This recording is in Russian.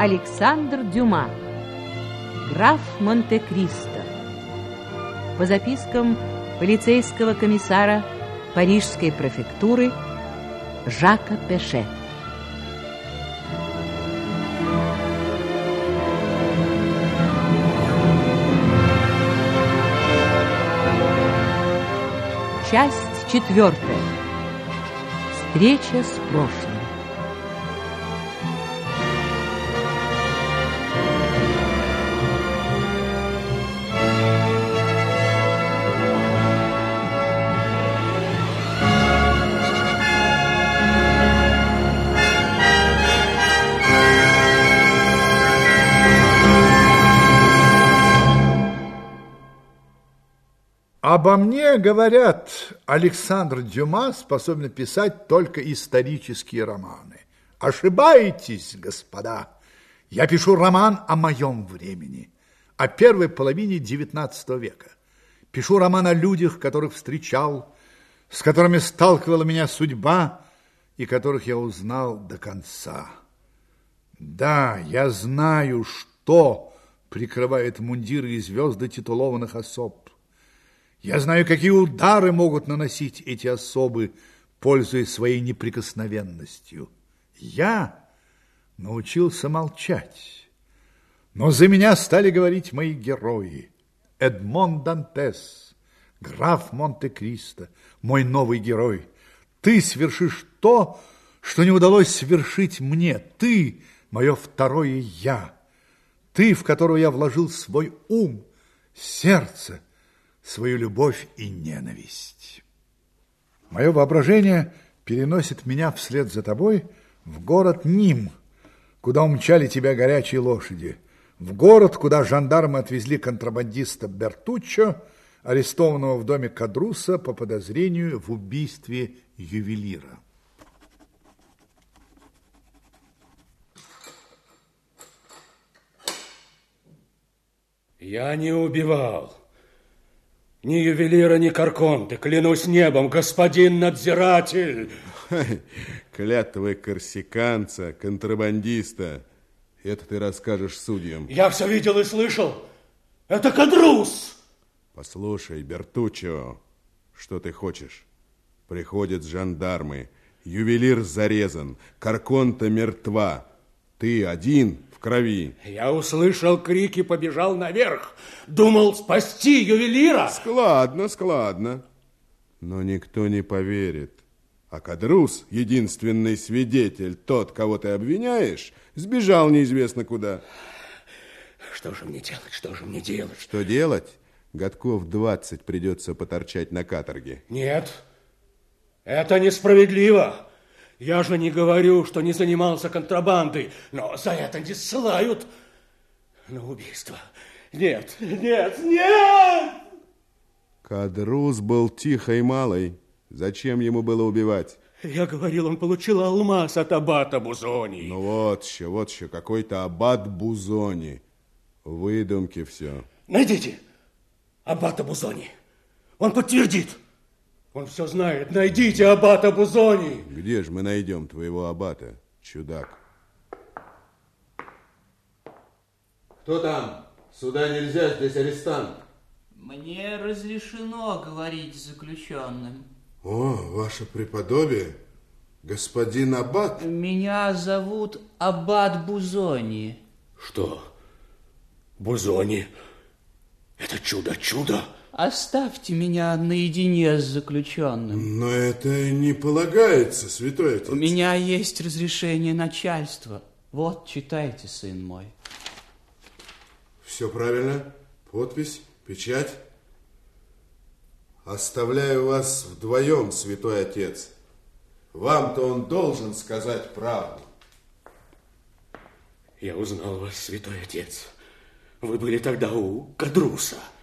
Александр Дюма. Граф Монте-Кристо. По запискам полицейского комиссара Парижской префектуры Жака Пеше. Часть 4. Встреча с прошлым. Обо мне говорят, Александр Дюма способен писать только исторические романы. Ошибаетесь, господа. Я пишу роман о моем времени, о первой половине XIX века. Пишу роман о людях, которых встречал, с которыми сталкивала меня судьба и которых я узнал до конца. Да, я знаю, что прикрывает мундиры и звезды титулованных особ. Я знаю, какие удары могут наносить эти особы, пользуясь своей неприкосновенностью. Я научился молчать, но за меня стали говорить мои герои. Эдмон Дантес, граф Монте-Кристо, мой новый герой. Ты свершишь то, что не удалось свершить мне. Ты, мое второе я. Ты, в которого я вложил свой ум, сердце, свою любовь и ненависть. Мое воображение переносит меня вслед за тобой в город Ним, куда умчали тебя горячие лошади, в город, куда жандармы отвезли контрабандиста Бертуччо, арестованного в доме Кадруса по подозрению в убийстве ювелира. Я не убивал. Ни ювелира, ни Карконте, клянусь небом, господин надзиратель. Клятвы корсиканца, контрабандиста. Это ты расскажешь судьям. Я все видел и слышал. Это Кадрус. Послушай, Бертуччо, что ты хочешь? Приходят жандармы, ювелир зарезан, Карконте мертва. Ты один в крови. Я услышал крики, побежал наверх. Думал спасти ювелира. Складно, складно. Но никто не поверит. А Кадрус, единственный свидетель, тот, кого ты обвиняешь, сбежал неизвестно куда. Что же мне делать? Что же мне делать? Что делать? Годков 20 придется поторчать на каторге. Нет, это несправедливо. Я же не говорю, что не занимался контрабандой, но за это не ссылают на убийство. Нет, нет, нет! Кадрус был тихой малой. Зачем ему было убивать? Я говорил, он получил алмаз от аббата Бузони. Ну вот еще, какой-то аббат Бузони. Выдумки все. Найдите аббата Бузони. Он подтвердит. Он все знает. Найдите аббата Бузони. Где же мы найдем твоего аббата, чудак? Кто там? Сюда нельзя, здесь арестант. Мне разрешено говорить с заключенным. О, ваше преподобие, господин аббат. Меня зовут аббат Бузони. Что? Бузони? Это чудо. Оставьте меня наедине с заключенным. Но это не полагается, святой отец. У меня есть разрешение начальства. Вот, читайте, сын мой. Все правильно. Подпись, печать. Оставляю вас вдвоем, святой отец. Вам-то он должен сказать правду. Я узнал вас, святой отец. Вы были тогда у Кадруса.